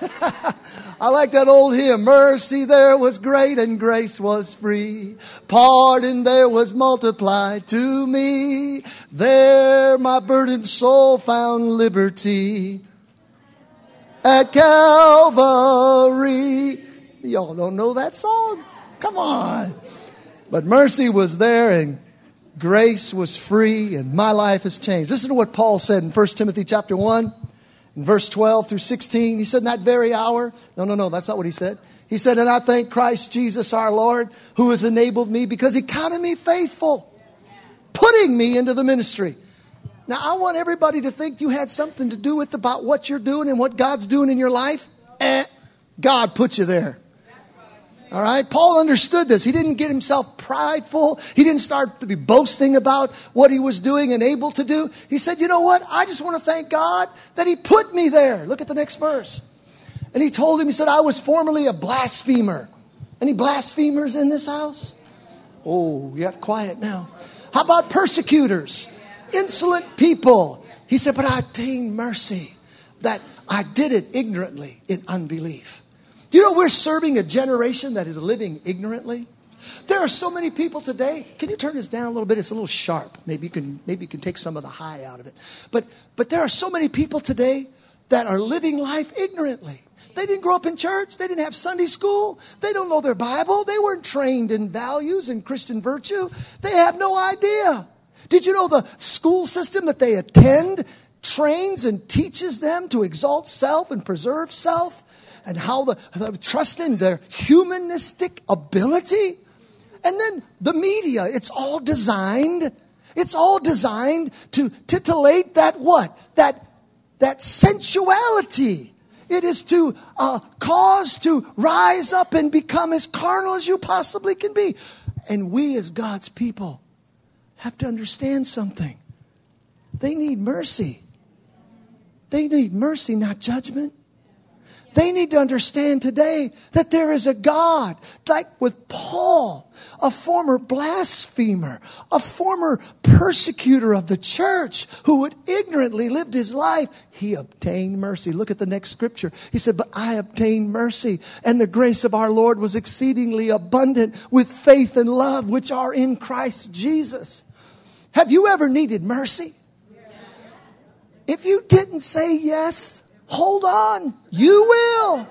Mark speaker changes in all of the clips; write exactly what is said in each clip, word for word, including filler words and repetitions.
Speaker 1: I like that old hymn. Mercy there was great and grace was free. Pardon there was multiplied to me. There my burdened soul found liberty. At Calvary. Y'all don't know that song? Come on. But mercy was there and grace was free and my life has changed. Listen to what Paul said in First Timothy chapter one. In verse twelve through sixteen, he said, in that very hour, no, no, no, that's not what he said. He said, and I thank Christ Jesus our Lord, who has enabled me because he counted me faithful, putting me into the ministry. Now, I want everybody to think you had something to do with about what you're doing and what God's doing in your life. Eh, God put you there. All right. Paul understood this. He didn't get himself prideful. He didn't start to be boasting about what he was doing and able to do. He said, you know what? I just want to thank God that he put me there. Look at the next verse. And he told him, he said, I was formerly a blasphemer. Any blasphemers in this house? Oh, you got quiet now. How about persecutors? Insolent people. He said, but I obtained mercy that I did it ignorantly in unbelief. Do you know we're serving a generation that is living ignorantly? There are so many people today. Can you turn this down a little bit? It's a little sharp. Maybe you can maybe you can take some of the high out of it. But but there are so many people today that are living life ignorantly. They didn't grow up in church. They didn't have Sunday school. They don't know their Bible. They weren't trained in values and Christian virtue. They have no idea. Did you know the school system that they attend trains and teaches them to exalt self and preserve self? And how the, the trust in their humanistic ability. And then the media, it's all designed, it's all designed to titillate that what? That, that sensuality. It is to uh, cause to rise up and become as carnal as you possibly can be. And we as God's people have to understand something. They need mercy. They need mercy, not judgment. They need to understand today that there is a God, like with Paul, a former blasphemer, a former persecutor of the church who had ignorantly lived his life. He obtained mercy. Look at the next scripture. He said, but I obtained mercy, and the grace of our Lord was exceedingly abundant with faith and love which are in Christ Jesus. Have you ever needed mercy? If you didn't say yes, hold on. You will.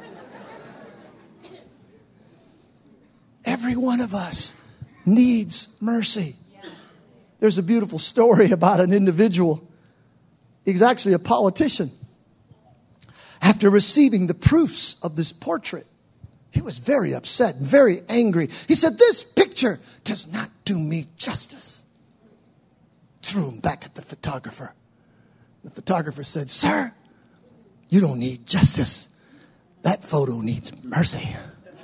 Speaker 1: Every one of us needs mercy. There's a beautiful story about an individual. He's actually a politician. After receiving the proofs of this portrait, he was very upset and very angry. He said, this picture does not do me justice. Threw him back at the photographer. The photographer said, sir, you don't need justice. That photo needs mercy.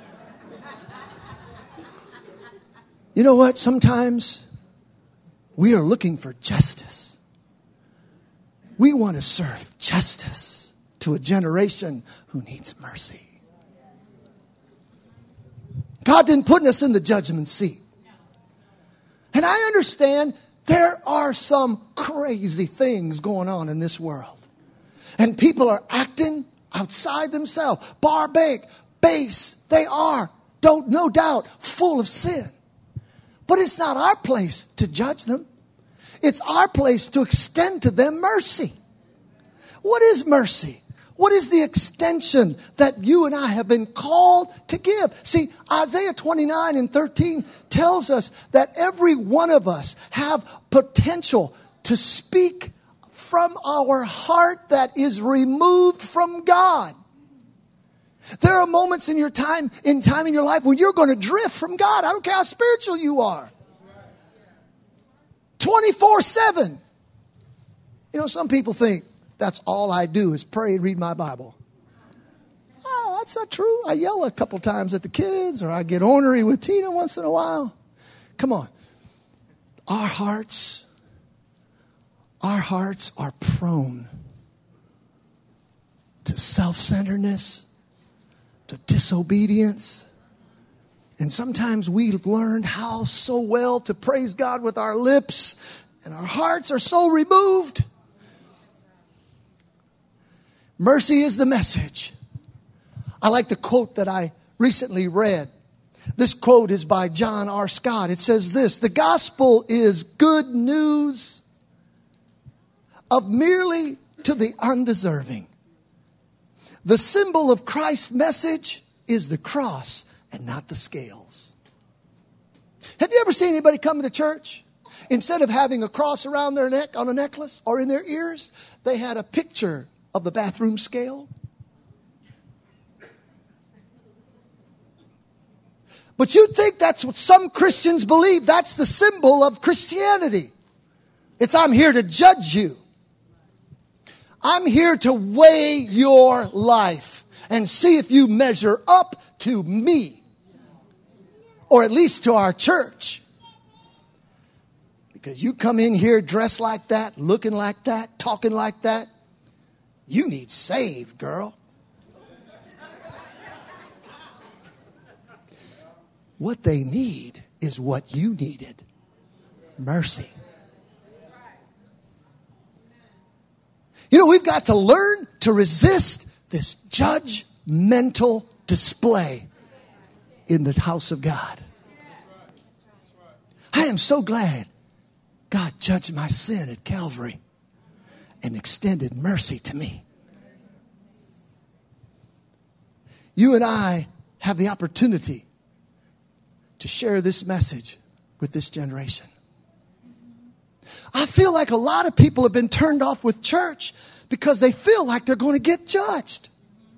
Speaker 1: You know what? Sometimes we are looking for justice. We want to serve justice to a generation who needs mercy. God didn't put us in the judgment seat. And I understand there are some crazy things going on in this world. And people are acting outside themselves. Barbaric, base, they are, don't no doubt, full of sin. But it's not our place to judge them. It's our place to extend to them mercy. What is mercy? What is the extension that you and I have been called to give? See, Isaiah twenty-nine and thirteen tells us that every one of us have potential to speak from our heart that is removed from God. There are moments in your time, in time in your life when you're going to drift from God. I don't care how spiritual you are. twenty-four seven. You know, some people think that's all I do is pray and read my Bible. Oh, that's not true. I yell a couple times at the kids, or I get ornery with Tina once in a while. Come on. Our hearts, our hearts are prone to self-centeredness, to disobedience. And sometimes we've learned how so well to praise God with our lips, and our hearts are so removed. Mercy is the message. I like the quote that I recently read. This quote is by John R. Scott. It says this: the gospel is good news of merely to the undeserving. The symbol of Christ's message is the cross and not the scales. Have you ever seen anybody come to church? Instead of having a cross around their neck on a necklace or in their ears, they had a picture of the bathroom scale. But you'd think that's what some Christians believe. That's the symbol of Christianity. It's, I'm here to judge you. I'm here to weigh your life and see if you measure up to me. Or at least to our church. Because you come in here dressed like that, looking like that, talking like that, you need saved, girl. What they need is what you needed. Mercy. You know, we've got to learn to resist this judgmental display in the house of God. I am so glad God judged my sin at Calvary and extended mercy to me. You and I have the opportunity to share this message with this generation. I feel like a lot of people have been turned off with church because they feel like they're going to get judged.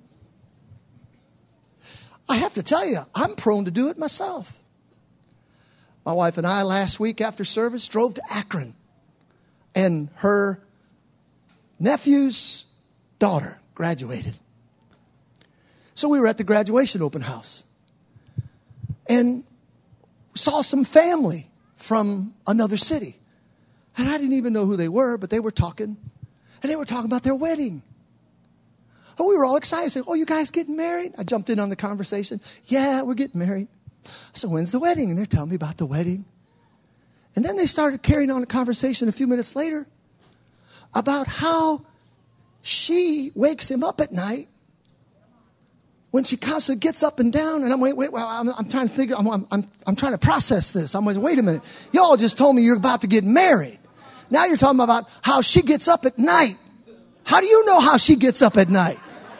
Speaker 1: I have to tell you, I'm prone to do it myself. My wife and I last week after service drove to Akron, and her nephew's daughter graduated. So we were at the graduation open house and saw some family from another city. And I didn't even know who they were, but they were talking. And they were talking about their wedding. Oh, we were all excited. I said, oh, you guys getting married? I jumped in on the conversation. Yeah, we're getting married. So when's the wedding? And they're telling me about the wedding. And then they started carrying on a conversation a few minutes later about how she wakes him up at night when she constantly gets up and down. And I'm wait, wait, well, I'm, I'm trying to think. I'm, I'm, I'm trying to process this. I'm like, wait a minute. Y'all just told me you're about to get married. Now you're talking about how she gets up at night. How do you know how she gets up at night?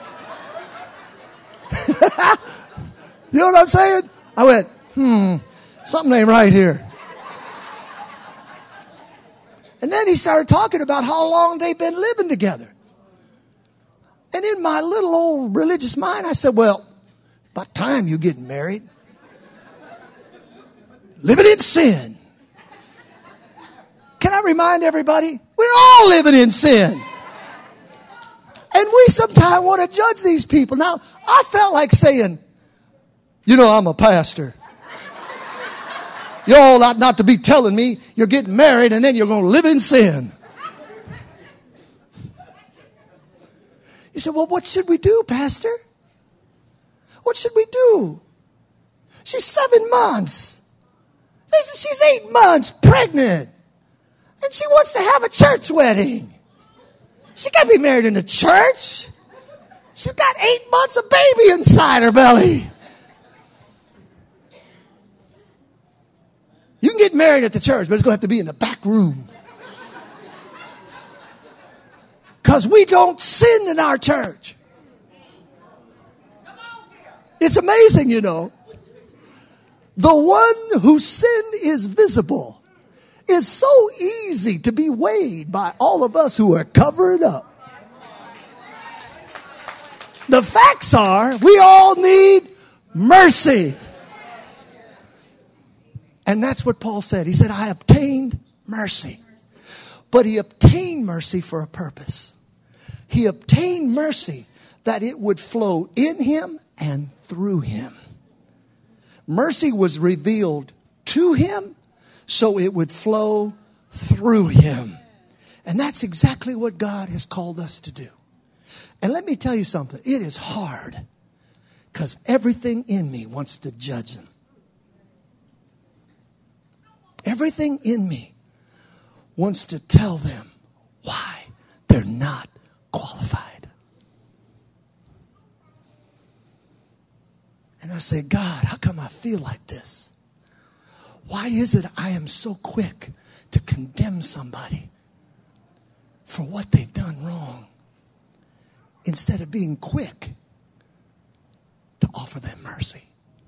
Speaker 1: You know what I'm saying? I went, hmm, something ain't right here. And then he started talking about how long they've been living together. And in my little old religious mind, I said, well, about time you get married. Living in sin. Can I remind everybody? We're all living in sin. And we sometimes want to judge these people. Now, I felt like saying, you know, I'm a pastor. You all ought not to be telling me you're getting married and then you're going to live in sin. You said, well, what should we do, Pastor? What should we do? She's seven months. She's eight months pregnant. And she wants to have a church wedding. She can't be married in a church. She's got eight months of baby inside her belly. You can get married at the church, but it's going to have to be in the back room. Because we don't sin in our church. It's amazing, you know. The one whose sin is visible is so easy to be weighed by all of us who are covered up. The facts are we all need mercy. And that's what Paul said. He said, I obtained mercy. But he obtained mercy for a purpose. He obtained mercy that it would flow in him and through him. Mercy was revealed to him so it would flow through him. And that's exactly what God has called us to do. And let me tell you something. It is hard because everything in me wants to judge them. Everything in me wants to tell them why they're not qualified. And I say, God, how come I feel like this? Why is it I am so quick to condemn somebody for what they've done wrong instead of being quick to offer them mercy?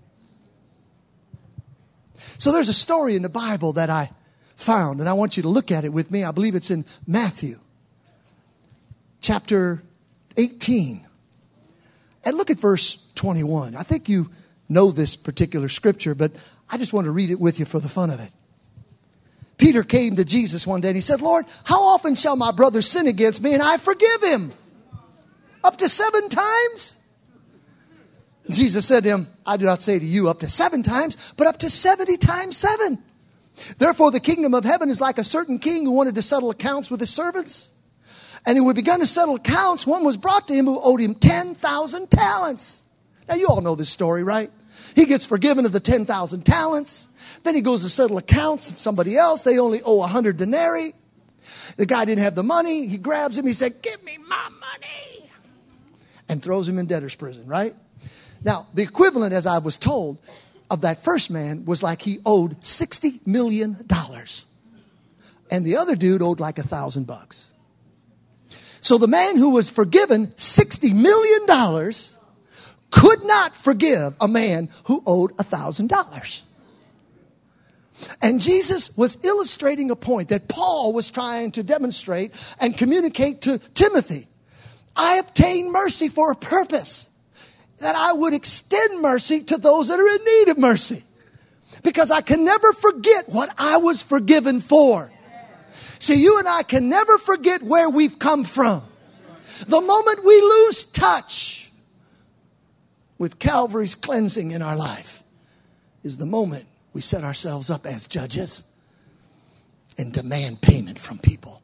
Speaker 1: So there's a story in the Bible that I found, and I want you to look at it with me. I believe it's in Matthew chapter eighteen. And look at verse twenty-one. I think you know this particular scripture, but I just want to read it with you for the fun of it. Peter came to Jesus one day and he said, Lord, how often shall my brother sin against me and I forgive him? Up to seven times? Jesus said to him, I do not say to you up to seven times, but up to seventy times seven. Therefore, the kingdom of heaven is like a certain king who wanted to settle accounts with his servants. And when he begun to settle accounts, one was brought to him who owed him ten thousand talents. Now, you all know this story, right? He gets forgiven of the ten thousand talents. Then he goes to settle accounts with somebody else. They only owe one hundred denarii. The guy didn't have the money. He grabs him. He said, give me my money. And throws him in debtor's prison, right? Now, the equivalent, as I was told, of that first man was like he owed sixty million dollars. And the other dude owed like a thousand bucks. So the man who was forgiven sixty million dollars could not forgive a man who owed a thousand dollars. And Jesus was illustrating a point that Paul was trying to demonstrate and communicate to Timothy. I obtained mercy for a purpose, that I would extend mercy to those that are in need of mercy. Because I can never forget what I was forgiven for. See, you and I can never forget where we've come from. The moment we lose touch with Calvary's cleansing in our life is the moment we set ourselves up as judges and demand payment from people.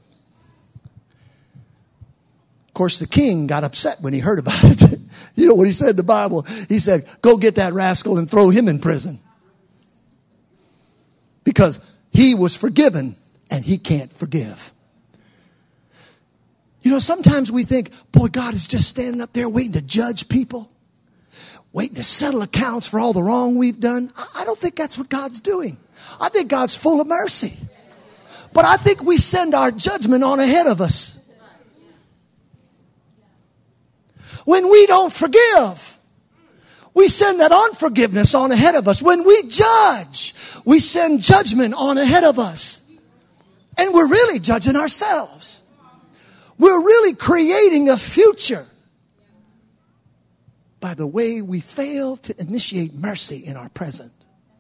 Speaker 1: Of course, the king got upset when he heard about it. You know what he said in the Bible? He said, go get that rascal and throw him in prison. Because he was forgiven and he can't forgive. You know, sometimes we think, boy, God is just standing up there waiting to judge people, waiting to settle accounts for all the wrong we've done. I don't think that's what God's doing. I think God's full of mercy. But I think we send our judgment on ahead of us. When we don't forgive, we send that unforgiveness on ahead of us. When we judge, we send judgment on ahead of us. And we're really judging ourselves. We're really creating a future by the way we fail to initiate mercy in our present.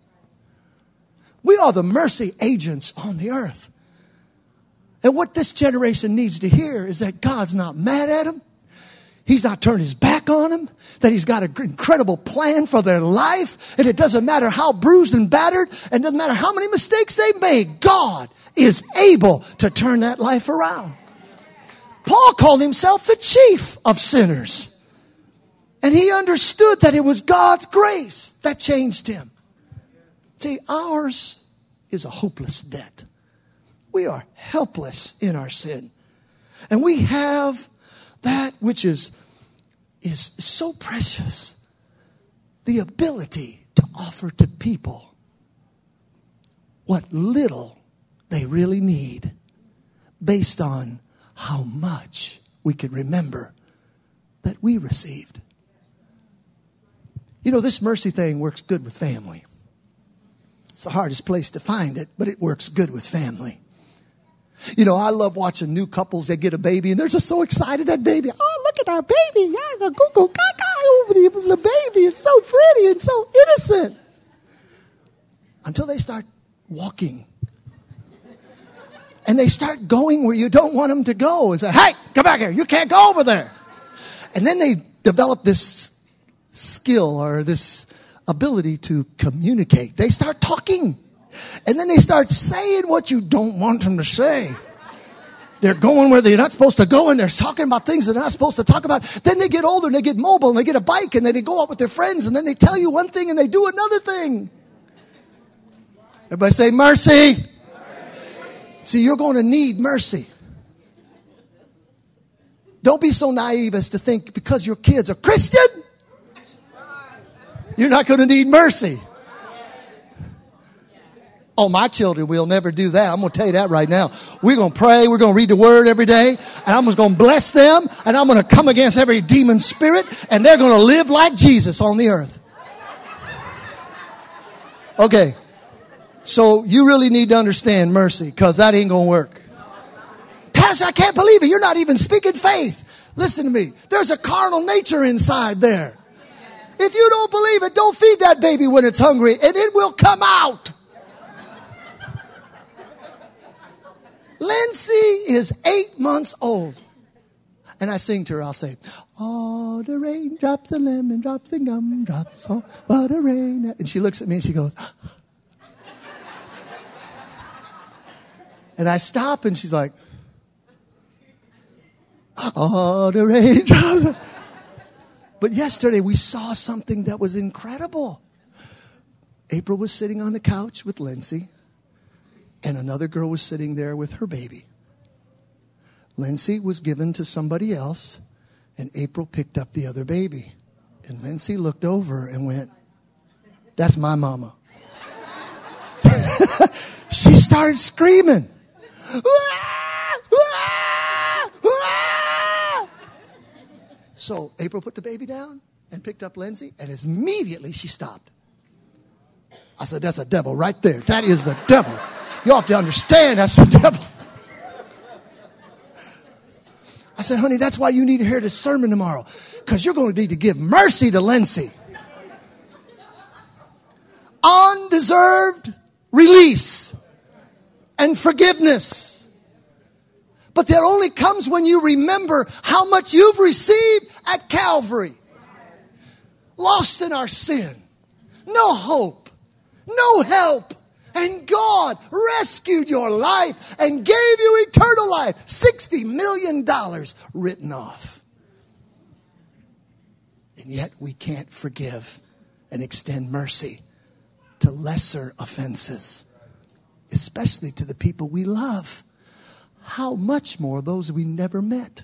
Speaker 1: We are the mercy agents on the earth. And what this generation needs to hear is that God's not mad at them. He's not turned his back on them. That he's got an incredible plan for their life. And it doesn't matter how bruised and battered. And it doesn't matter how many mistakes they made. God is able to turn that life around. Paul called himself the chief of sinners. And he understood that it was God's grace that changed him. See, ours is a hopeless debt. We are helpless in our sin. And we have that which is, is so precious. The ability to offer to people what little they really need based on how much we can remember that we received. You know, this mercy thing works good with family. It's the hardest place to find it, but it works good with family. You know, I love watching new couples. They get a baby and they're just so excited. That baby, oh, look at our baby. Yeah, the goo-goo gaga over the, the baby. It's so pretty and so innocent. Until they start walking. And they start going where you don't want them to go. And say, hey, come back here. You can't go over there. And then they develop this skill or this ability to communicate. They start talking. And then they start saying what you don't want them to say. They're going where they're not supposed to go, and they're talking about things they're not supposed to talk about. Then they get older and they get mobile and they get a bike and then they go out with their friends and then they tell you one thing and they do another thing. Everybody say mercy. Mercy. See, you're going to need mercy. Don't be so naive as to think because your kids are Christian You're not going to need mercy. Oh, my children will never do that. I'm going to tell you that right now. We're going to pray. We're going to read the word every day. And I'm just going to bless them. And I'm going to come against every demon spirit. And they're going to live like Jesus on the earth. Okay. So you really need to understand mercy, because that ain't going to work. Pastor, I can't believe it. You're not even speaking faith. Listen to me. There's a carnal nature inside there. If you don't believe it, don't feed that baby when it's hungry, and it will come out. Lindsay is eight months old. And I sing to her, I'll say, oh, the rain drops the lemon, drops the gum, drops, oh, what the rain. And she looks at me and she goes, and I stop and she's like, oh, the rain drops. But yesterday we saw something that was incredible. April was sitting on the couch with Lindsay. And another girl was sitting there with her baby. Lindsay was given to somebody else, and April picked up the other baby. And Lindsay looked over and went, that's my mama. She started screaming. So April put the baby down and picked up Lindsay, and immediately she stopped. I said, that's a devil right there. That is the devil. You have to understand that's the devil. I said, honey, that's why you need to hear this sermon tomorrow. Because you're going to need to give mercy to Lindsay. Undeserved release and forgiveness. But that only comes when you remember how much you've received at Calvary. Lost in our sin. No hope. No help. And God rescued your life and gave you eternal life. sixty million dollars written off. And yet we can't forgive and extend mercy to lesser offenses. Especially to the people we love. How much more those we never met.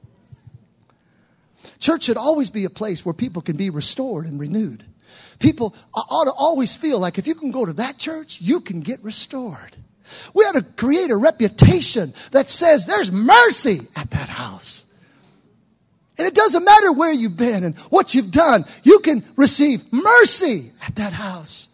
Speaker 1: Church should always be a place where people can be restored and renewed. People ought to always feel like if you can go to that church, you can get restored. We ought to create a reputation that says there's mercy at that house. And it doesn't matter where you've been and what you've done. You can receive mercy at that house.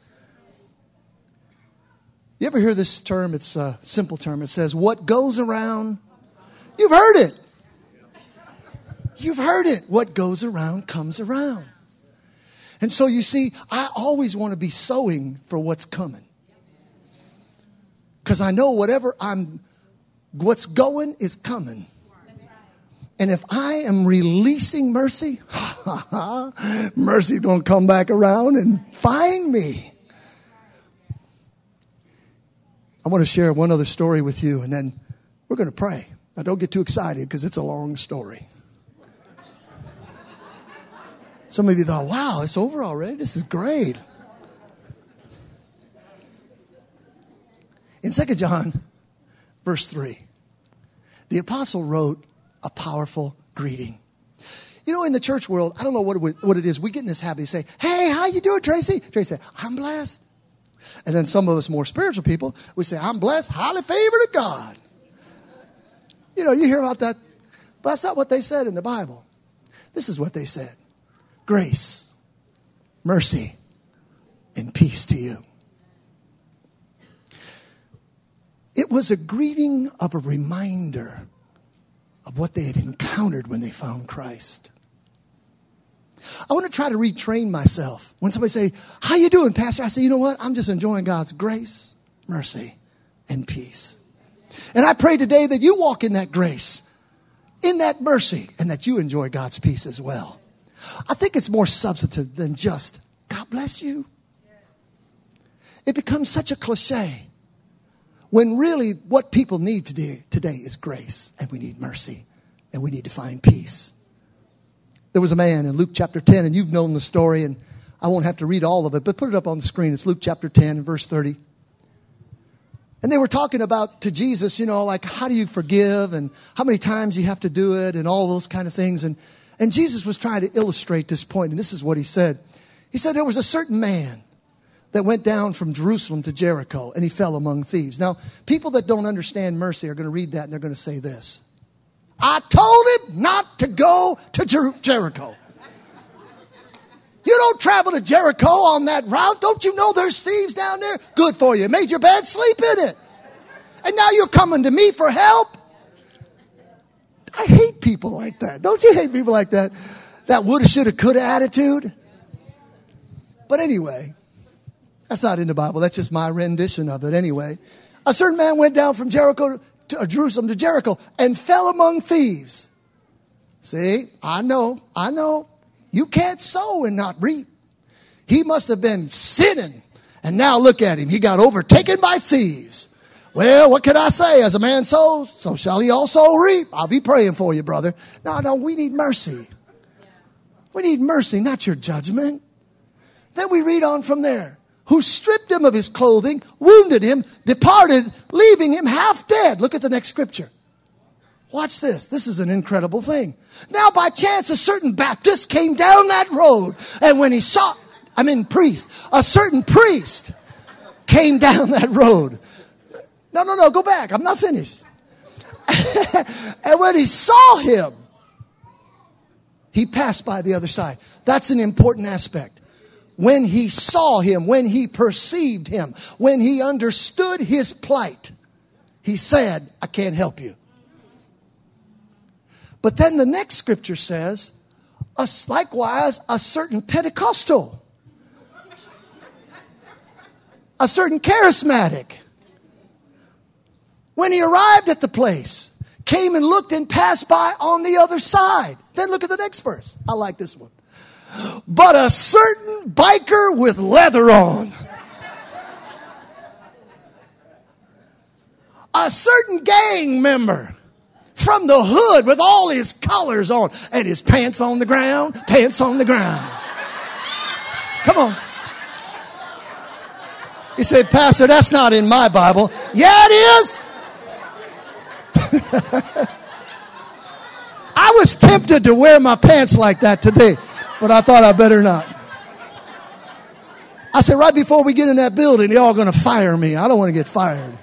Speaker 1: You ever hear this term? It's a simple term. It says, what goes around, you've heard it. You've heard it. What goes around comes around. And so you see, I always want to be sowing for what's coming. Because I know whatever I'm, what's going is coming. And if I am releasing mercy, mercy don't come back around and find me. I want to share one other story with you, and then we're going to pray. Now, don't get too excited because it's a long story. Some of you thought, wow, it's over already. This is great. In Second John, verse three, the apostle wrote a powerful greeting. You know, in the church world, I don't know what it, what it is. We get in this habit of saying, hey, how you doing, Tracy? Tracy said, I'm blessed. And then some of us more spiritual people, we say, I'm blessed, highly favored of God. You know, you hear about that. But that's not what they said in the Bible. This is what they said. Grace, mercy, and peace to you. It was a greeting of a reminder of what they had encountered when they found Christ. I want to try to retrain myself. When somebody say, how you doing, Pastor? I say, you know what? I'm just enjoying God's grace, mercy, and peace. And I pray today that you walk in that grace, in that mercy, and that you enjoy God's peace as well. I think it's more substantive than just, God bless you. It becomes such a cliche when really what people need today, today is grace, and we need mercy, and we need to find peace. There was a man in Luke chapter ten, and you've known the story, and I won't have to read all of it, but put it up on the screen. It's Luke chapter ten, verse thirty. And they were talking about to Jesus, you know, like how do you forgive and how many times you have to do it and all those kind of things. And, and Jesus was trying to illustrate this point, and this is what he said. He said there was a certain man that went down from Jerusalem to Jericho, and he fell among thieves. Now, people that don't understand mercy are going to read that, and they're going to say this. I told him not to go to Jer- Jericho. You don't travel to Jericho on that route. Don't you know there's thieves down there? Good for you. Made your bed, sleep in it. And now you're coming to me for help? I hate people like that. Don't you hate people like that? That woulda, shoulda, coulda attitude. But anyway, that's not in the Bible. That's just my rendition of it anyway. A certain man went down from Jericho to uh, Jerusalem to Jericho and fell among thieves. See, I know, I know. You can't sow and not reap. He must have been sinning. And now look at him. He got overtaken by thieves. Well, what can I say? As a man sows, so shall he also reap. I'll be praying for you, brother. No, no, we need mercy. We need mercy, not your judgment. Then we read on from there. Who stripped him of his clothing, wounded him, departed, leaving him half dead. Look at the next scripture. Watch this. This is an incredible thing. Now, by chance, a certain Baptist came down that road. And when he saw, I mean priest, a certain priest came down that road. No, no, no, go back. I'm not finished. And when he saw him, he passed by the other side. That's an important aspect. When he saw him, when he perceived him, when he understood his plight, he said, I can't help you. But then the next scripture says, us likewise, a certain Pentecostal, a certain charismatic, when he arrived at the place, came and looked and passed by on the other side. Then look at the next verse. I like this one. But a certain biker with leather on, a certain gang member from the hood with all his colors on and his pants on the ground, pants on the ground. Come on. You say, Pastor, that's not in my Bible. Yeah, it is. I was tempted to wear my pants like that today, but I thought I better not. I said, right before we get in that building, y'all going to fire me. I don't want to get fired.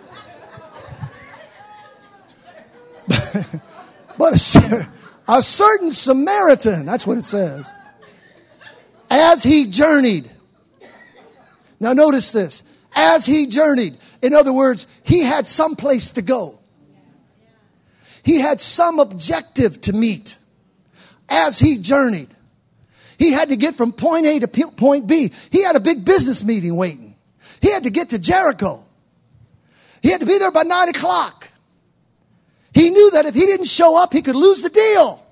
Speaker 1: But a, a certain Samaritan, that's what it says, as he journeyed. Now notice this. As he journeyed. In other words, he had some place to go. He had some objective to meet. As he journeyed. He had to get from point A to point B. He had a big business meeting waiting. He had to get to Jericho. He had to be there by nine o'clock. He knew that if he didn't show up, he could lose the deal.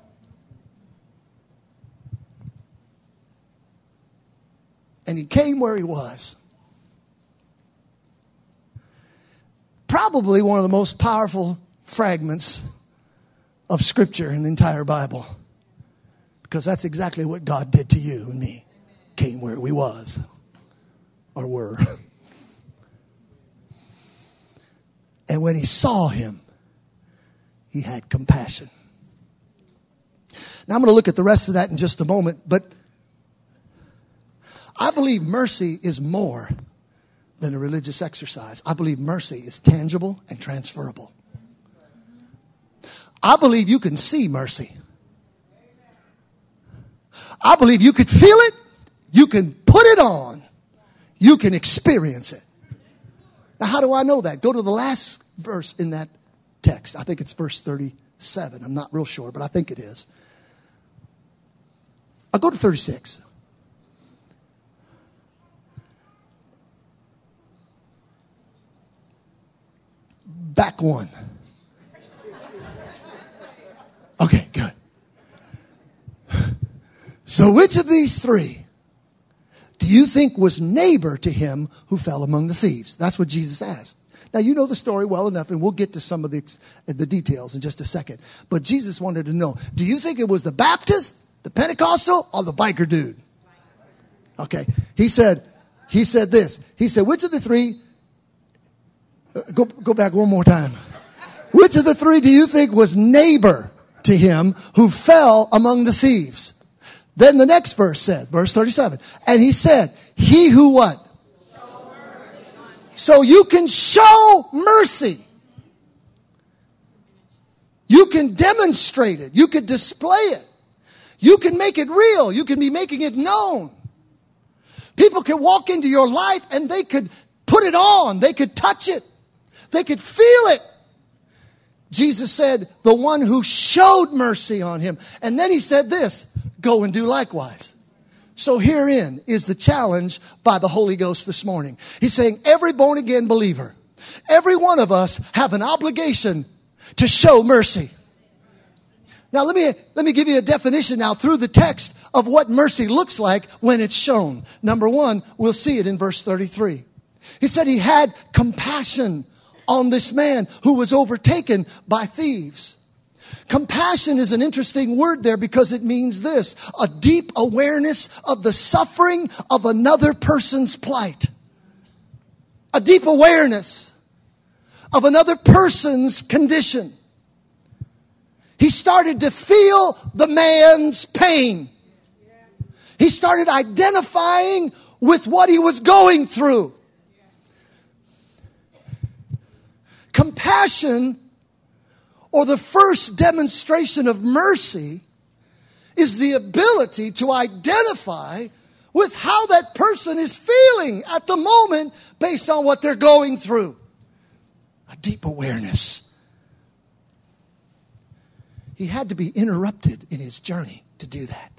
Speaker 1: And he came where he was. Probably one of the most powerful fragments of Scripture in the entire Bible. Because that's exactly what God did to you and me. Came where we was. Or were. And when he saw him, he had compassion. Now I'm going to look at the rest of that in just a moment. But I believe mercy is more than a religious exercise. I believe mercy is tangible and transferable. I believe you can see mercy. I believe you could feel it. You can put it on. You can experience it. Now, how do I know that? Go to the last verse in that text. I think it's verse thirty-seven. I'm not real sure, but I think it is. I'll go to thirty-six. Back one. Okay, good. So which of these three do you think was neighbor to him who fell among the thieves? That's what Jesus asked. Now, you know the story well enough, and we'll get to some of the, the details in just a second. But Jesus wanted to know, do you think it was the Baptist, the Pentecostal, or the biker dude? Okay. He said, he said this. He said, which of the three, uh, go, go back one more time. Which of the three do you think was neighbor to him who fell among the thieves? Then the next verse says, verse thirty-seven, and he said, he who what? So you can show mercy. You can demonstrate it. You can display it. You can make it real. You can be making it known. People can walk into your life and they could put it on. They could touch it. They could feel it. Jesus said, the one who showed mercy on him. And then he said this, go and do likewise. So herein is the challenge by the Holy Ghost this morning. He's saying every born again believer, every one of us have an obligation to show mercy. Now let me, let me give you a definition now through the text of what mercy looks like when it's shown. Number one, we'll see it in verse thirty-three. He said he had compassion on this man who was overtaken by thieves. Compassion is an interesting word there because it means this, a deep awareness of the suffering of another person's plight. A deep awareness of another person's condition. He started to feel the man's pain. He started identifying with what he was going through. Compassion, or the first demonstration of mercy, is the ability to identify with how that person is feeling at the moment based on what they're going through. A deep awareness. He had to be interrupted in his journey to do that.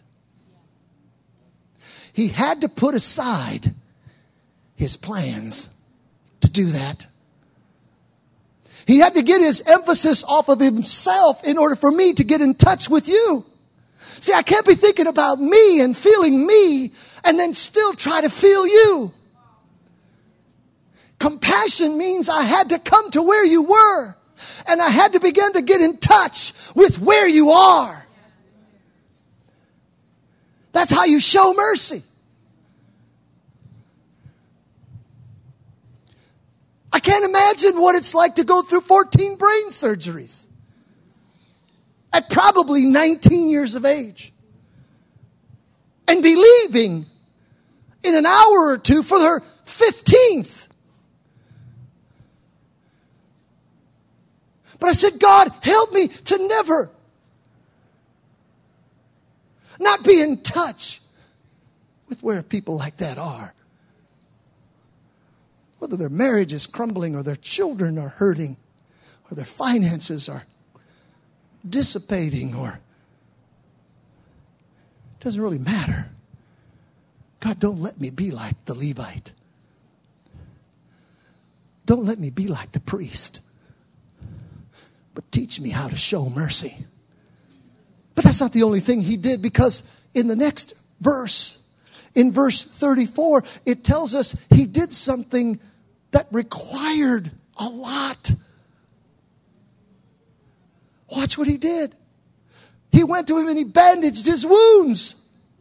Speaker 1: He had to put aside his plans to do that. He had to get his emphasis off of himself in order for me to get in touch with you. See, I can't be thinking about me and feeling me and then still try to feel you. Compassion means I had to come to where you were and I had to begin to get in touch with where you are. That's how you show mercy. I can't imagine what it's like to go through fourteen brain surgeries at probably nineteen years of age and be leaving in an hour or two for her fifteenth. But I said, God, help me to never not be in touch with where people like that are. Whether their marriage is crumbling or their children are hurting or their finances are dissipating, or it doesn't really matter. God, don't let me be like the Levite. Don't let me be like the priest. But teach me how to show mercy. But that's not the only thing he did, because in the next verse, in verse thirty-four, it tells us he did something that required a lot. Watch what he did. He went to him and he bandaged his wounds.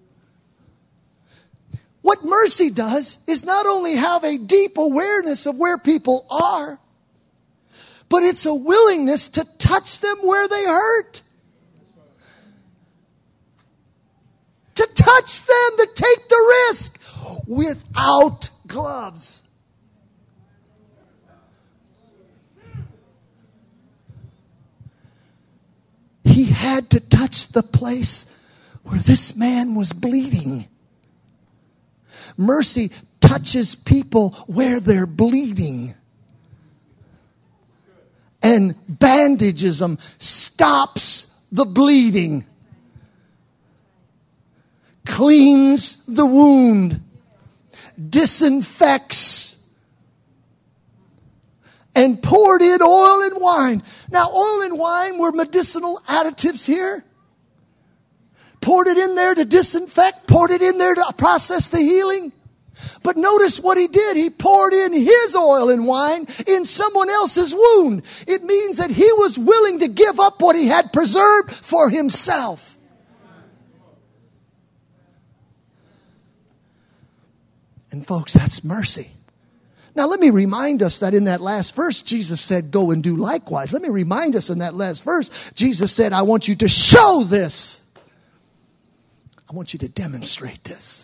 Speaker 1: What mercy does is not only have a deep awareness of where people are, but it's a willingness to touch them where they hurt. To touch them, to take the risk without gloves. He had to touch the place where this man was bleeding. Mercy touches people where they're bleeding and bandages them, stops the bleeding, cleans the wound, disinfects, and poured in oil and wine. Now, oil and wine were medicinal additives here. Poured it in there to disinfect, poured it in there to process the healing. But notice what he did. He poured in his oil and wine in someone else's wound. It means that he was willing to give up what he had preserved for himself. And folks, that's mercy. Now, let me remind us that in that last verse, Jesus said, go and do likewise. Let me remind us in that last verse, Jesus said, I want you to show this. I want you to demonstrate this.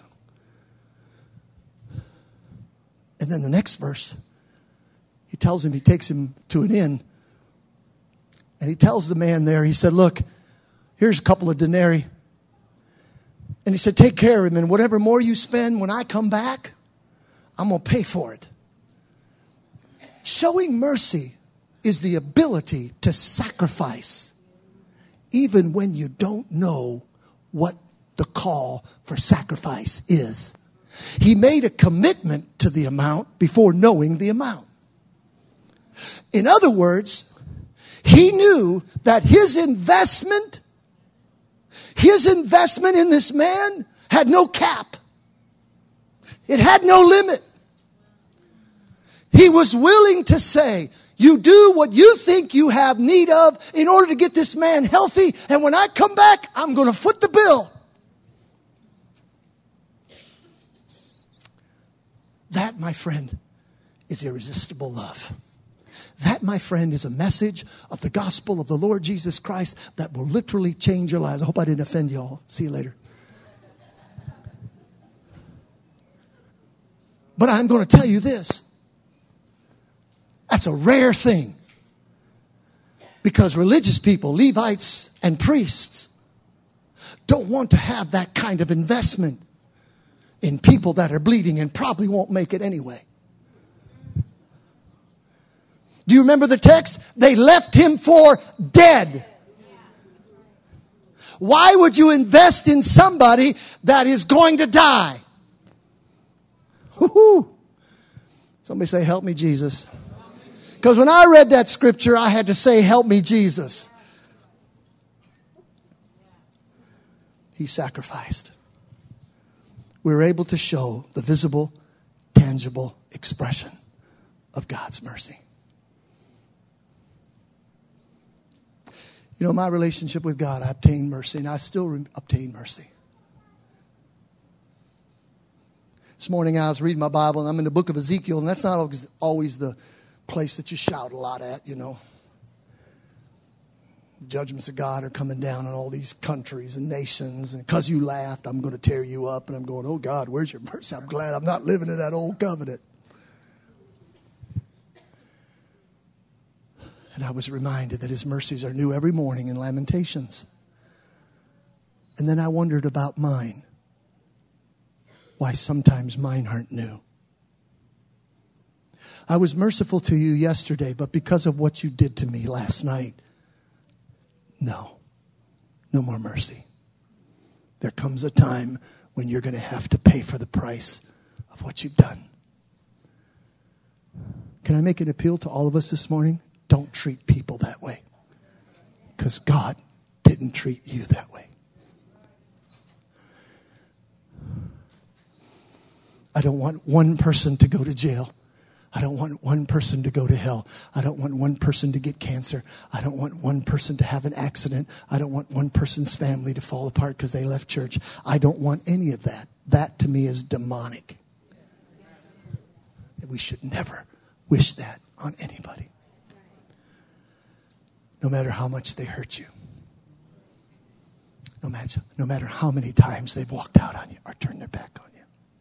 Speaker 1: And then the next verse, he tells him, he takes him to an inn. And he tells the man there, he said, look, here's a couple of denarii. And he said, take care of him. And whatever more you spend, when I come back, I'm going to pay for it. Showing mercy is the ability to sacrifice even when you don't know what the call for sacrifice is. He made a commitment to the amount before knowing the amount. In other words, he knew that his investment, his investment in this man had no cap. It had no limit. He was willing to say, you do what you think you have need of in order to get this man healthy. And when I come back, I'm going to foot the bill. That, my friend, is irresistible love. That, my friend, is a message of the gospel of the Lord Jesus Christ that will literally change your lives. I hope I didn't offend you all. See you later. But I'm going to tell you this. That's a rare thing. Because religious people, Levites and priests, don't want to have that kind of investment in people that are bleeding and probably won't make it anyway. Do you remember the text? They left him for dead. Why would you invest in somebody that is going to die? Woo-hoo. Somebody say, help me, Jesus. Because when I read that scripture, I had to say, help me, Jesus. He sacrificed. We were able to show the visible, tangible expression of God's mercy. You know, my relationship with God, I obtained mercy, and I still re- obtain mercy. This morning I was reading my Bible, and I'm in the book of Ezekiel, and that's not always, always the place that you shout a lot at, you know. The judgments of God are coming down on all these countries and nations, and because you laughed, I'm going to tear you up, and I'm going, oh God, where's your mercy? I'm glad I'm not living in that old covenant. And I was reminded that his mercies are new every morning in Lamentations. And then I wondered about mine. Why sometimes mine aren't new. I was merciful to you yesterday, but because of what you did to me last night, no, no more mercy. There comes a time when you're going to have to pay for the price of what you've done. Can I make an appeal to all of us this morning? Don't treat people that way. Because God didn't treat you that way. I don't want one person to go to jail. I don't want one person to go to hell. I don't want one person to get cancer. I don't want one person to have an accident. I don't want one person's family to fall apart because they left church. I don't want any of that. That to me is demonic. And we should never wish that on anybody. No matter how much they hurt you. No matter, no matter how many times they've walked out on you or turned their back on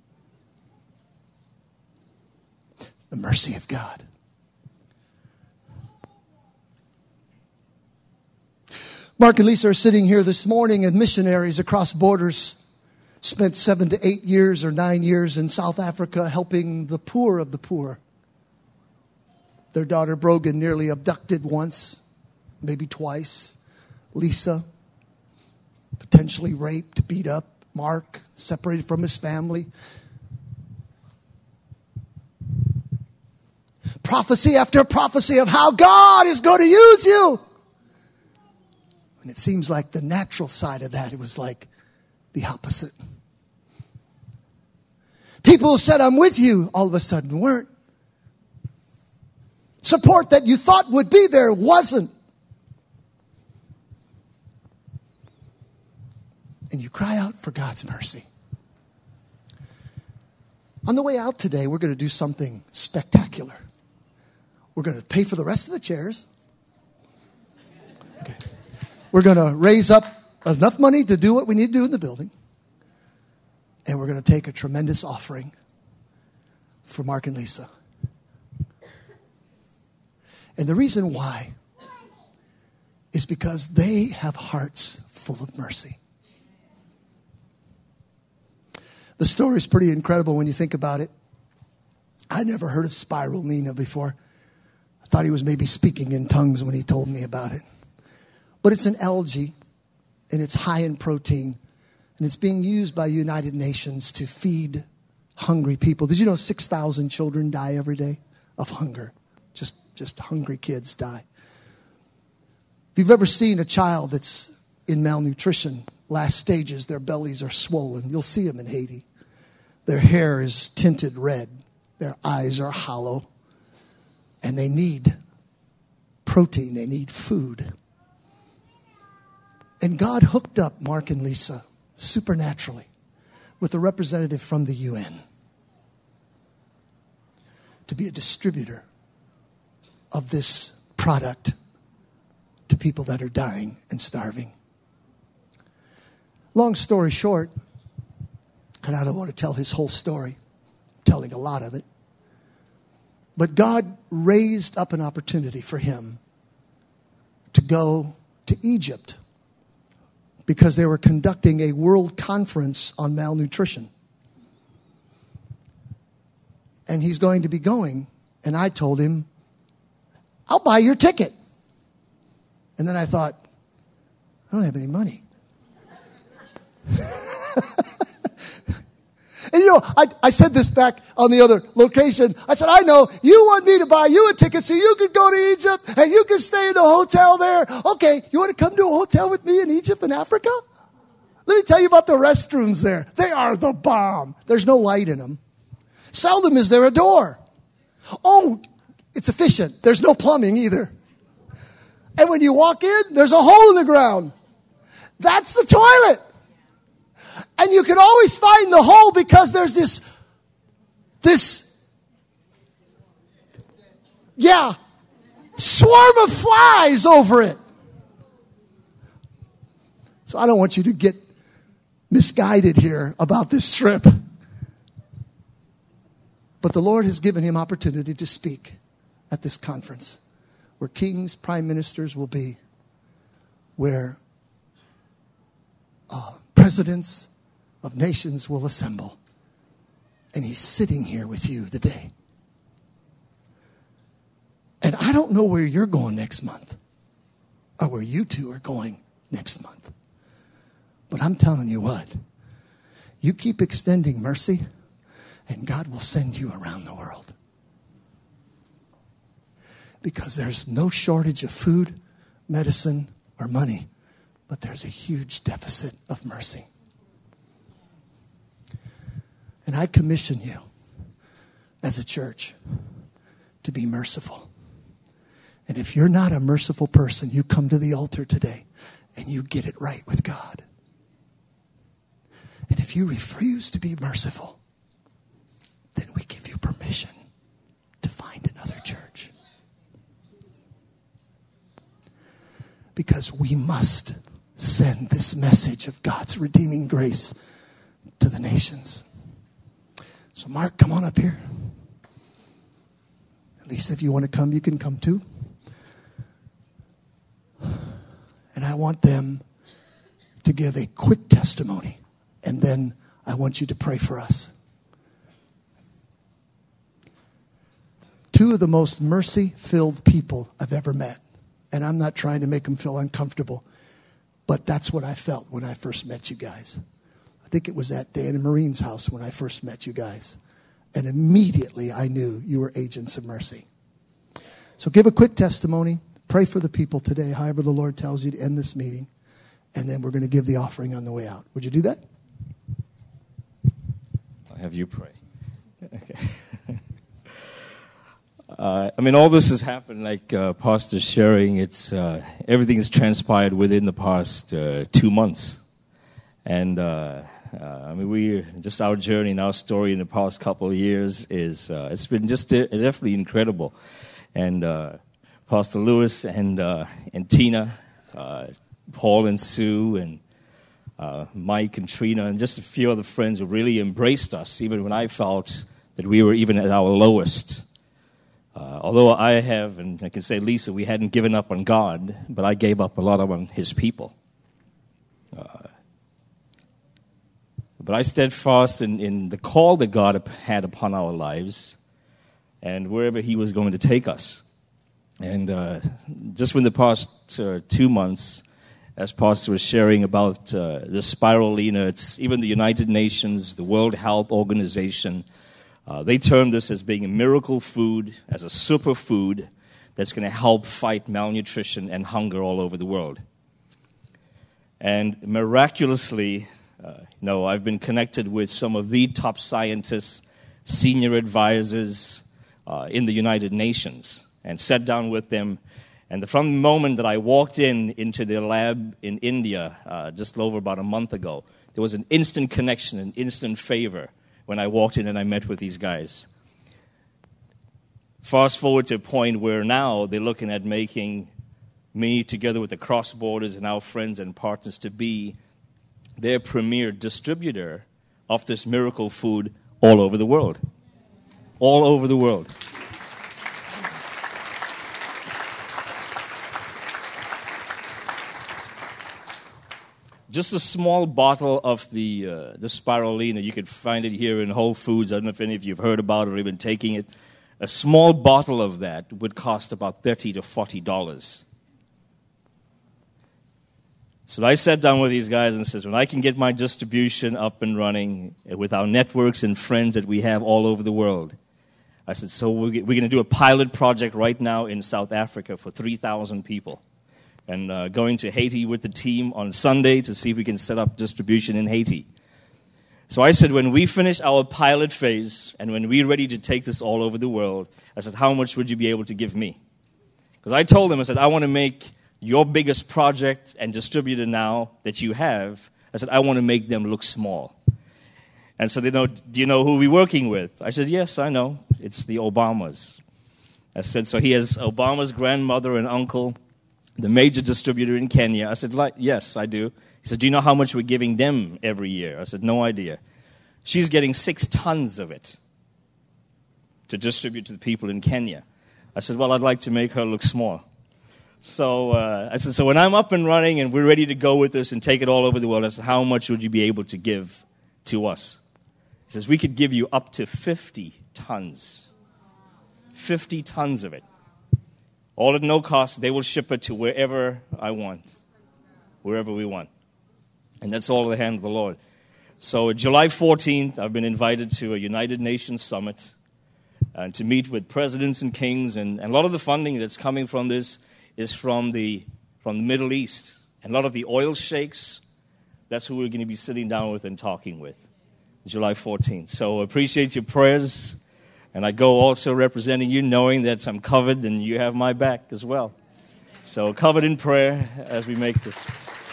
Speaker 1: you. The mercy of God. Mark and Lisa are sitting here this morning, and missionaries across borders spent seven to eight years or nine years in South Africa helping the poor of the poor. Their daughter Brogan nearly abducted once, maybe twice. Lisa, potentially raped, beat up. Mark, separated from his family. Prophecy after prophecy of how God is going to use you. And it seems like the natural side of that, it was like the opposite. People who said, I'm with you, all of a sudden weren't. Support that you thought would be there wasn't. And you cry out for God's mercy. On the way out today, we're going to do something spectacular. We're going to pay for the rest of the chairs. Okay. We're going to raise up enough money to do what we need to do in the building. And we're going to take a tremendous offering for Mark and Lisa. And the reason why is because they have hearts full of mercy. The story is pretty incredible when you think about it. I never heard of spirulina before. I thought he was maybe speaking in tongues when he told me about it. But it's an algae, and it's high in protein. And it's being used by United Nations to feed hungry people. Did you know six thousand children die every day of hunger? Just, just hungry kids die. If you've ever seen a child that's in malnutrition, last stages, their bellies are swollen. You'll see them in Haiti. Their hair is tinted red. Their eyes are hollow. And they need protein. They need food. And God hooked up Mark and Lisa supernaturally with a representative from the U N to be a distributor of this product to people that are dying and starving. Long story short, and I don't want to tell his whole story, I'm telling a lot of it, but God raised up an opportunity for him to go to Egypt because they were conducting a world conference on malnutrition. And he's going to be going. And I told him, I'll buy your ticket. And then I thought, I don't have any money. And you know, I, I said this back on the other location. I said, I know you want me to buy you a ticket so you could go to Egypt and you can stay in a hotel there. Okay, you want to come to a hotel with me in Egypt and Africa? Let me tell you about the restrooms there. They are the bomb. There's no light in them. Seldom is there a door. Oh, it's efficient. There's no plumbing either. And when you walk in, there's a hole in the ground. That's the toilet. And you can always find the hole because there's this, this, yeah, swarm of flies over it. So I don't want you to get misguided here about this trip. But the Lord has given him opportunity to speak at this conference where kings, prime ministers will be, where uh, presidents of nations will assemble. And he's sitting here with you today. And I don't know where you're going next month or where you two are going next month. But I'm telling you what, you keep extending mercy and God will send you around the world. Because there's no shortage of food, medicine, or money, but there's a huge deficit of mercy. And I commission you as a church to be merciful. And if you're not a merciful person, you come to the altar today and you get it right with God. And if you refuse to be merciful, then we give you permission to find another church. Because we must send this message of God's redeeming grace to the nations. So Mark, come on up here. Lisa, if you want to come, you can come too. And I want them to give a quick testimony. And then I want you to pray for us. Two of the most mercy-filled people I've ever met. And I'm not trying to make them feel uncomfortable. But that's what I felt when I first met you guys. I think it was at Dan and Marine's house when I first met you guys. And immediately I knew you were agents of mercy. So give a quick testimony. Pray for the people today, however the Lord tells you to end this meeting. And then we're going to give the offering on the way out. Would you do that?
Speaker 2: I'll have you pray. Okay. Uh, I mean, all this has happened, like uh, Pastor's sharing. It's uh, everything has transpired within the past uh, two months, and uh, uh, I mean, we just our journey and our story in the past couple of years is uh, it's been just uh, definitely incredible. And uh, Pastor Lewis and uh, and Tina, uh, Paul and Sue, and uh, Mike and Trina, and just a few other friends who really embraced us, even when I felt that we were even at our lowest. Uh, although I have, and I can say, Lisa, we hadn't given up on God, but I gave up a lot on His people. Uh, but I steadfast in, in the call that God had upon our lives and wherever He was going to take us. And uh, just when the past uh, two months, as Pastor was sharing about uh, the spirulina, it's even the United Nations, the World Health Organization, Uh, they term this as being a miracle food, as a superfood that's going to help fight malnutrition and hunger all over the world. And miraculously, uh, you know, I've been connected with some of the top scientists, senior advisors uh, in the United Nations, and sat down with them. And from the moment that I walked in into their lab in India uh, just over about a month ago, there was an instant connection, an instant favor when I walked in and I met with these guys. Fast forward to a point where now they're looking at making me, together with the Cross Borders and our friends and partners, to be their premier distributor of this miracle food all over the world. All over the world. Just a small bottle of the uh, the spirulina. You can find it here in Whole Foods. I don't know if any of you have heard about it or even taking it. A small bottle of that would cost about thirty to forty dollars. So I sat down with these guys and said, when I can get my distribution up and running with our networks and friends that we have all over the world, I said, so we're, we're going to do a pilot project right now in South Africa for three thousand people. And uh, going to Haiti with the team on Sunday to see if we can set up distribution in Haiti. So I said, when we finish our pilot phase and when we're ready to take this all over the world, I said, how much would you be able to give me? Because I told them, I said, I want to make your biggest project and distributor now that you have, I said, I want to make them look small. And so they know, do you know who we're working with? I said, yes, I know. It's the Obamas. I said, so he has Obama's grandmother and uncle, the major distributor in Kenya. I said, yes, I do. He said, do you know how much we're giving them every year? I said, no idea. She's getting six tons of it to distribute to the people in Kenya. I said, well, I'd like to make her look small. So uh, I said, so when I'm up and running and we're ready to go with this and take it all over the world, I said, how much would you be able to give to us? He says, we could give you up to fifty tons. fifty tons of it. All at no cost. They will ship it to wherever I want, wherever we want. And that's all in the hand of the Lord. So July fourteenth, I've been invited to a United Nations summit and to meet with presidents and kings. And, and a lot of the funding that's coming from this is from the, from the Middle East. And a lot of the oil sheikhs, that's who we're going to be sitting down with and talking with. July fourteenth. So appreciate your prayers. And I go also representing you, knowing that I'm covered and you have my back as well. So covered in prayer as we make this.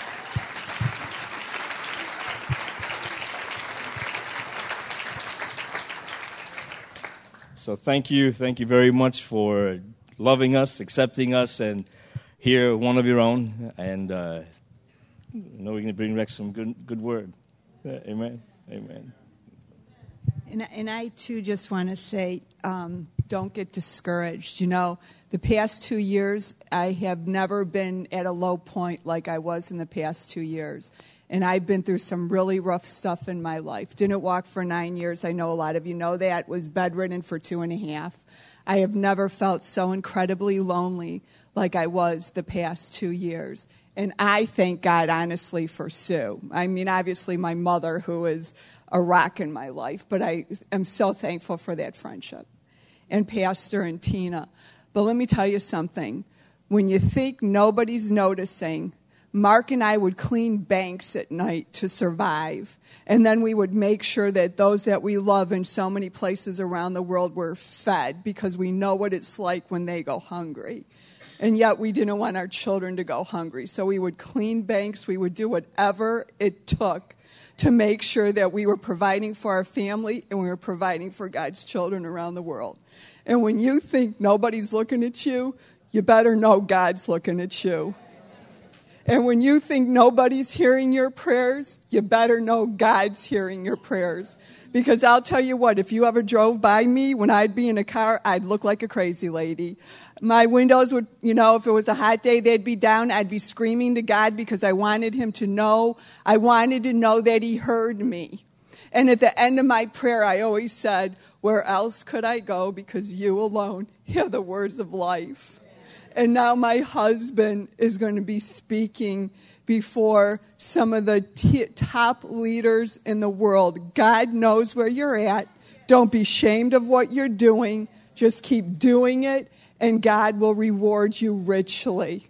Speaker 2: So thank you. Thank you very much for loving us, accepting us, and here, one of your own. And uh, I know we're going to bring back some good, good word. Amen. Amen.
Speaker 3: And, and I, too, just want to say, um, don't get discouraged. You know, the past two years, I have never been at a low point like I was in the past two years. And I've been through some really rough stuff in my life. Didn't walk for nine years. I know a lot of you know that. Was bedridden for two and a half. I have never felt so incredibly lonely like I was the past two years. And I thank God, honestly, for Sue. I mean, obviously, my mother, who is a rock in my life, but I am so thankful for that friendship. And Pastor and Tina. But let me tell you something. When you think nobody's noticing, Mark and I would clean banks at night to survive. And then we would make sure that those that we love in so many places around the world were fed, because we know what it's like when they go hungry. And yet we didn't want our children to go hungry. So we would clean banks. We would do whatever it took to make sure that we were providing for our family and we were providing for God's children around the world. And when you think nobody's looking at you, you better know God's looking at you. And when you think nobody's hearing your prayers, you better know God's hearing your prayers. Because I'll tell you what, if you ever drove by me when I'd be in a car, I'd look like a crazy lady. My windows would, you know, if it was a hot day, they'd be down. I'd be screaming to God because I wanted him to know. I wanted to know that he heard me. And at the end of my prayer, I always said, where else could I go? Because you alone have the words of life. And now my husband is going to be speaking before some of the t- top leaders in the world. God knows where you're at. Don't be ashamed of what you're doing. Just keep doing it, and God will reward you richly.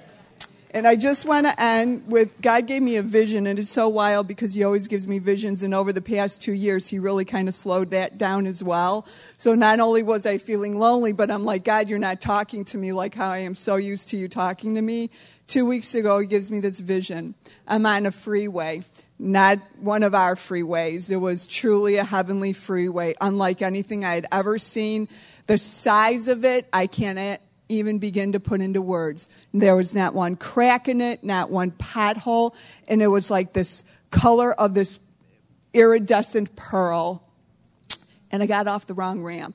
Speaker 3: And I just want to end with, God gave me a vision, and it's so wild because he always gives me visions, and over the past two years, he really kind of slowed that down as well. So not only was I feeling lonely, but I'm like, God, you're not talking to me like how I am so used to you talking to me. Two weeks ago, he gives me this vision. I'm on a freeway, not one of our freeways. It was truly a heavenly freeway, unlike anything I had ever seen. The size of it, I can't even begin to put into words. There was not one crack in it, not one pothole, and it was like this color of this iridescent pearl. And I got off the wrong ramp.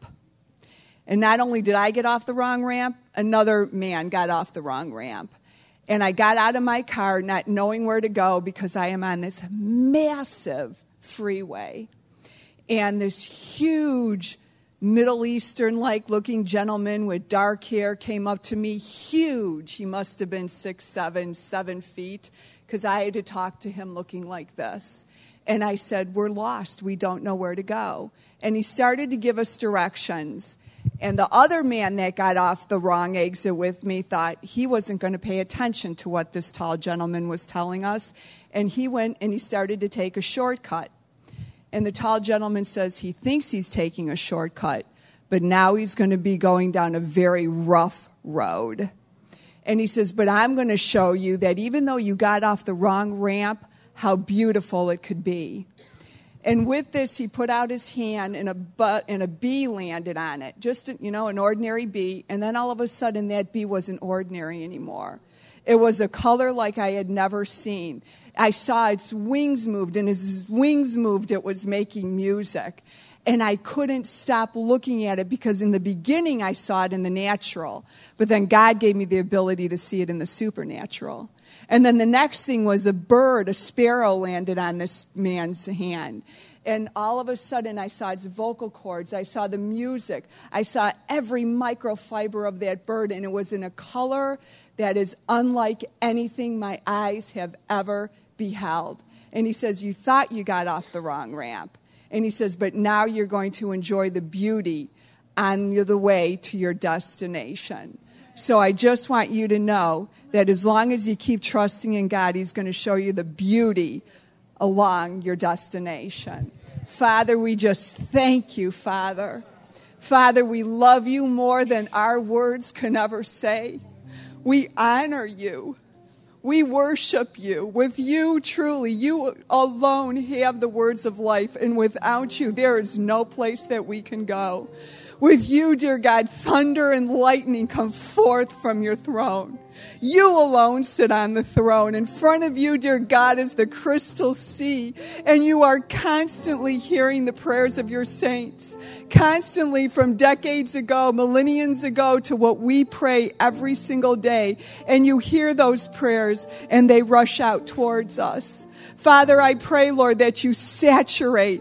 Speaker 3: And not only did I get off the wrong ramp, another man got off the wrong ramp. And I got out of my car not knowing where to go because I am on this massive freeway. And this huge Middle Eastern-like looking gentleman with dark hair came up to me, huge. He must have been six, seven, seven feet, because I had to talk to him looking like this. And I said, we're lost. We don't know where to go. And he started to give us directions. And the other man that got off the wrong exit with me thought he wasn't going to pay attention to what this tall gentleman was telling us. And he went and he started to take a shortcut. And the tall gentleman says he thinks he's taking a shortcut, but now he's going to be going down a very rough road. And he says, but I'm going to show you that even though you got off the wrong ramp, how beautiful it could be. And with this, he put out his hand, and a but and a bee landed on it, just, you know, an ordinary bee. And then all of a sudden, that bee wasn't ordinary anymore. It was a color like I had never seen. I saw its wings moved, and as its wings moved, it was making music. And I couldn't stop looking at it because in the beginning, I saw it in the natural. But then God gave me the ability to see it in the supernatural. And then the next thing was a bird, a sparrow, landed on this man's hand. And all of a sudden, I saw its vocal cords. I saw the music. I saw every microfiber of that bird, and it was in a color that is unlike anything my eyes have ever beheld. And he says, you thought you got off the wrong ramp. And he says, but now you're going to enjoy the beauty on the way to your destination. So I just want you to know that as long as you keep trusting in God, he's going to show you the beauty along your destination. Father, we just thank you, Father. Father, we love you more than our words can ever say. We honor you. We worship you. With you, truly, you alone have the words of life. And without you, there is no place that we can go. With you, dear God, thunder and lightning come forth from your throne. You alone sit on the throne. In front of you, dear God, is the crystal sea. And you are constantly hearing the prayers of your saints. Constantly, from decades ago, millenniums ago, to what we pray every single day. And you hear those prayers, and they rush out towards us. Father, I pray, Lord, that you saturate,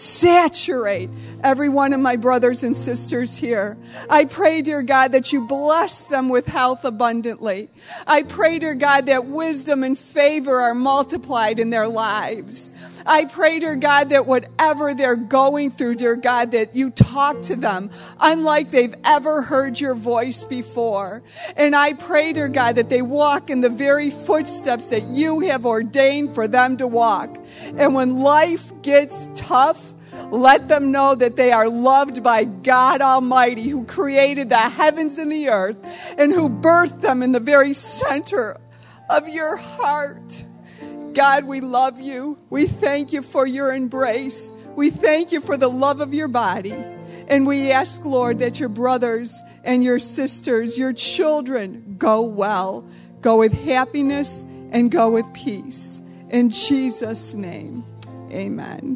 Speaker 3: saturate every one of my brothers and sisters here. I pray, dear God, that you bless them with health abundantly. I pray, dear God, that wisdom and favor are multiplied in their lives. I pray, dear God, that whatever they're going through, dear God, that you talk to them unlike they've ever heard your voice before. And I pray, dear God, that they walk in the very footsteps that you have ordained for them to walk. And when life gets tough, let them know that they are loved by God Almighty, who created the heavens and the earth and who birthed them in the very center of your heart. God, we love you. We thank you for your embrace. We thank you for the love of your body. And we ask, Lord, that your brothers and your sisters, your children, go well. Go with happiness and go with peace. In Jesus' name, amen.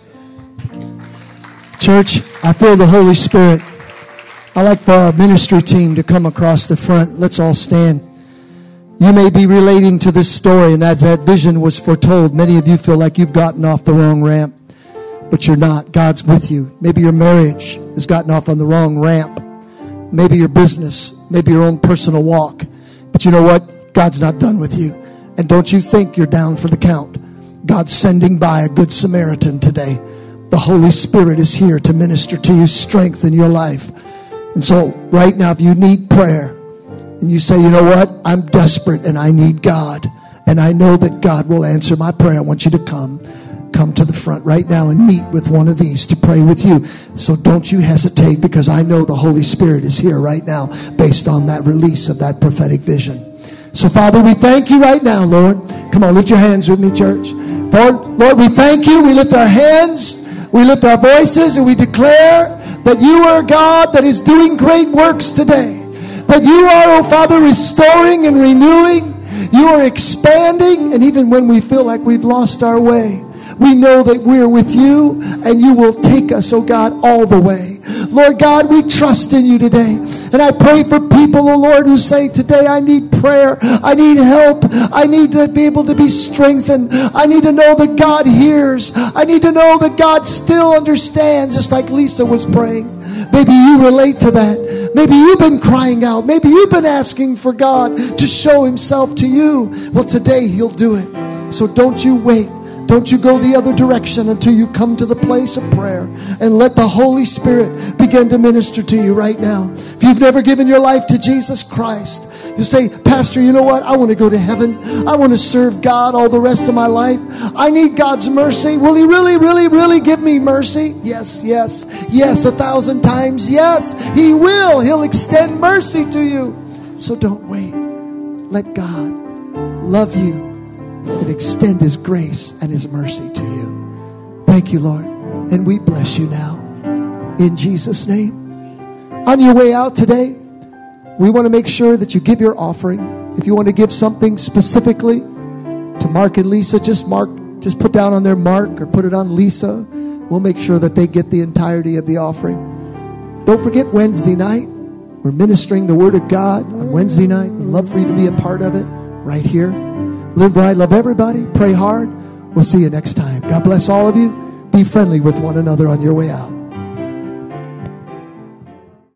Speaker 1: Church, I feel the Holy Spirit. I'd like for our ministry team to come across the front. Let's all stand. You may be relating to this story, and as that vision was foretold, many of you feel like you've gotten off the wrong ramp, but you're not. God's with you. Maybe your marriage has gotten off on the wrong ramp. Maybe your business, maybe your own personal walk. But you know what? God's not done with you. And don't you think you're down for the count. God's sending by a good Samaritan today. The Holy Spirit is here to minister to you, strengthen your life. And so right now, if you need prayer and you say, you know what, I'm desperate and I need God, and I know that God will answer my prayer, I want you to come. Come to the front right now and meet with one of these to pray with you. So don't you hesitate, because I know the Holy Spirit is here right now based on that release of that prophetic vision. So Father, we thank you right now, Lord. Come on, lift your hands with me, church. Lord, Lord, we thank you. We lift our hands. We lift our voices and we declare that you are God that is doing great works today. That you are, oh Father, restoring and renewing. You are expanding. And even when we feel like we've lost our way, we know that we're with you and you will take us, oh God, all the way. Lord God, we trust in you today. And I pray for people, oh Lord, who say today, I need prayer. I need help. I need to be able to be strengthened. I need to know that God hears. I need to know that God still understands, just like Lisa was praying. Maybe you relate to that. Maybe you've been crying out. Maybe you've been asking for God to show himself to you. Well, today he'll do it. So don't you wait. Don't you go the other direction until you come to the place of prayer and let the Holy Spirit begin to minister to you right now. If you've never given your life to Jesus Christ, you say, Pastor, you know what? I want to go to heaven. I want to serve God all the rest of my life. I need God's mercy. Will he really, really, really give me mercy? Yes, yes, yes, a thousand times. Yes, he will. He'll extend mercy to you. So don't wait. Let God love you and extend his grace and his mercy to you. Thank you, Lord. And we bless you now. In Jesus' name. On your way out today, we want to make sure that you give your offering. If you want to give something specifically to Mark and Lisa, just mark, just put down on their Mark or put it on Lisa. We'll make sure that they get the entirety of the offering. Don't forget Wednesday night. We're ministering the Word of God on Wednesday night. We'd love for you to be a part of it right here. Live right, love everybody, pray hard. We'll see you next time. God bless all of you. Be friendly with one another on your way out.